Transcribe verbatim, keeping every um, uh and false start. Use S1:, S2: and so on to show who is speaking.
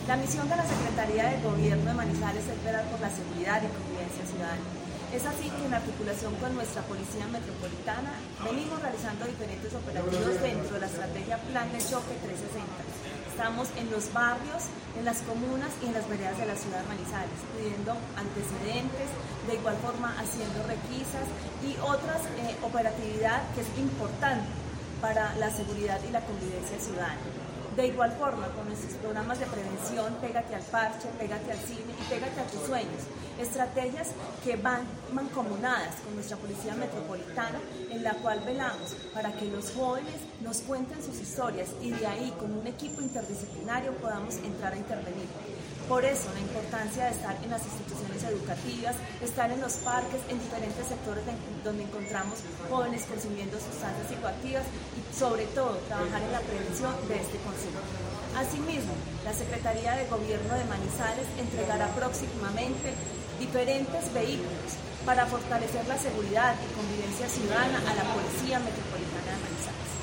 S1: La misión de la Secretaría de Gobierno de Manizales es velar por la seguridad y convivencia ciudadana. Es así que en articulación con nuestra Policía Metropolitana venimos realizando diferentes operativos dentro de la estrategia Plan de Choque trescientos sesenta. Estamos en los barrios, en las comunas y en las veredas de la ciudad de Manizales, pidiendo antecedentes, de igual forma haciendo requisas y otras eh, operatividad que es importante para la seguridad y la convivencia ciudadana. De igual forma, con nuestros programas de prevención, Pégate al Parche, Pégate al Cine y Pégate a tus sueños, estrategias que van mancomunadas con nuestra Policía Metropolitana, en la cual velamos para que los jóvenes nos cuenten sus historias y de ahí, con un equipo interdisciplinario, podamos entrar a intervenir. Por eso, la importancia de estar en las instituciones educativas, estar en los parques, en diferentes sectores donde encontramos jóvenes consumiendo sustancias psicoactivas y, sobre todo, trabajar en la prevención de este consumo. Asimismo, la Secretaría de Gobierno de Manizales entregará próximamente diferentes vehículos para fortalecer la seguridad y convivencia ciudadana a la Policía Metropolitana de Manizales.